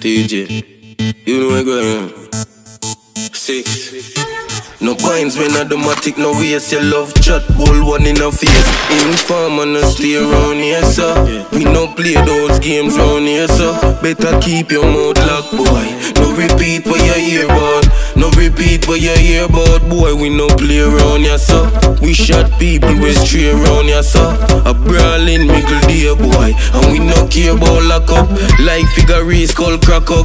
DJ, you know I go 6. No points when I automatic, no waste. Your love chat, whole one in a face. Inform and no stay around here, sir. We no play those games round here, sir. Better keep your mouth locked, boy. No repeat what you hear about. No repeat what you hear about, boy. We no play around here, sir. We shot people, we stray around here, sir. A brawling middle day, boy. And we no care about lock up. Like figure skull crack up.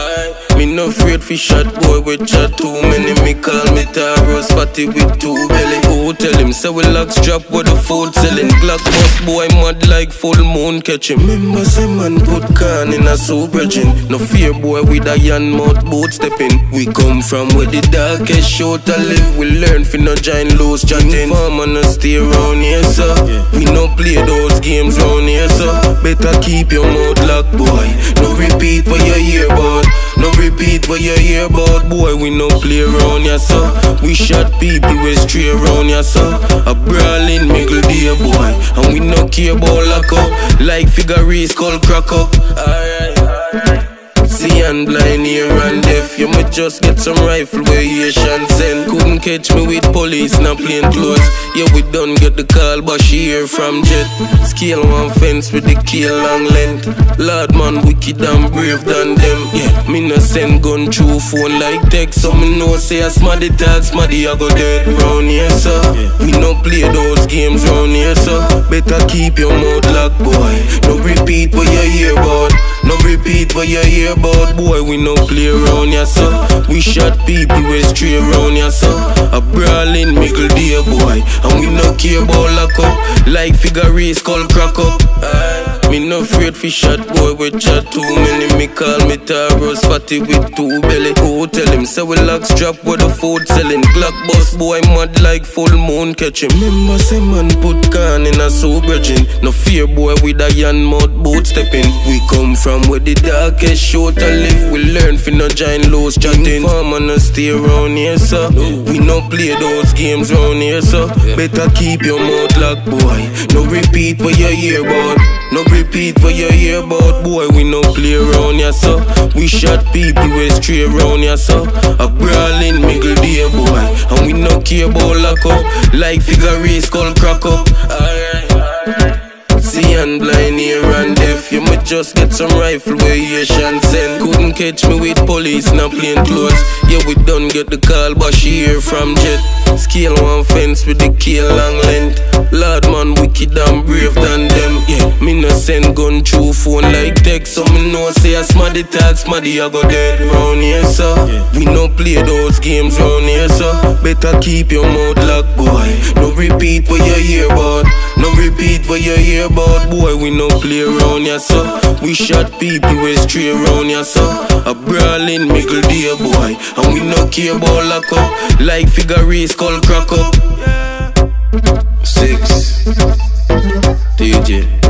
Me no afraid fi shot, boy, we chat too many. Me call me Taros, fatty with 2 belly. Oh, tell him, say we locks drop with the food selling. Glock bust, boy, mad like full moon catch him. Remember, say man put can in a soup virgin. No fear, boy, with a yan mouth boat stepping. We come from where the darkest shoot to live. We learn fi no join loose chatting. Farm and no stay around here, sir. We no play those games round here, sir. Better keep your mouth locked, boy. No repeat what you hear about. No repeat what you hear about, boy. We no play around here, sir. We shot people, we stray around here, sir. A brawling middle day, boy. And we no care about lock up. Like figure skull crack up. Alright. See and blind, ear and deaf. You might just get some rifle where you shan't send. Couldn't catch me with police, not plain clothes. Yeah, we done get the call, but she hear from jet. Scale one fence with the kill long length. Lord man, wicked and brave than them. Yeah, me no send gun through phone like text. So me know say a smarty tag, smarty I go dead round here, sir. We no play those games round here, sir. Better keep your mouth locked, boy. No repeat what you hear about. No repeat what you hear about, boy. We no play around here, sir. We shot people, we stray around here, sir. A brawling middle day, boy. And we no care about lock up. Like figure skull crack up. Me no afraid fi shot, boy, we chat too many. Me call me Taros, fatty with 2 belly. Oh, tell him, say we locks drop with the food selling. Glock bust, boy, mad like full moon catch him. Remember, say man put can in a soup virgin. No fear, boy, with a yan mouth boat stepping. We come from where the darkest shoot to live. We learn fi no join loose chatting. Farm and no stay around here, sir. We no play those games round here, sir. Better keep your mouth locked, boy. No repeat what you hear about. No repeat what you hear about, boy. We no play around here, sir. We shot people, we stray around here, sir. A brawling middle day, boy. And we no care about lock up. Like figure skull crack up. Alright. See and blind, ear and deaf. You might just get some rifle where you shan't send. Couldn't catch me with police, not plain clothes. Yeah, we done get the call, but she hear from jet. Scale one fence with the kill long length. Lord man, wicked and brave than them. Yeah, me no send gun through phone like text. So me know say a smarty tag, smarty I go dead round here, sir. We no play those games round here, sir. Better keep your mouth locked, boy. No repeat what you hear about. No repeat what you hear about, boy. We no play around here, sir. We shot people, we stray around here, sir. A brawling middle day, boy. And we no care about lock up. Like figure skull crack up. 6. DJ.